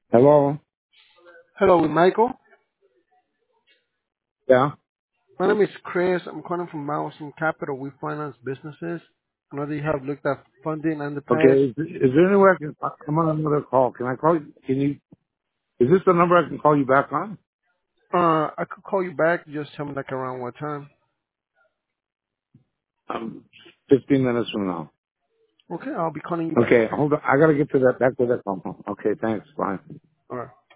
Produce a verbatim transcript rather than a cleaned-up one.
Hello? Hello, Michael. Yeah? My name is Chris. I'm calling from Mountain Capital. We finance businesses. I know that you have looked at funding in the past. Okay, is, is there any way I can, I'm on another call. Can I call you, can you, is this the number I can call you back on? Uh, I could call you back. Just tell me like around what time. Um, fifteen minutes from now. Okay, I'll be calling you back. Okay, Okay. hold on. I gotta get to that, back to that phone. Okay, thanks. Bye. All right.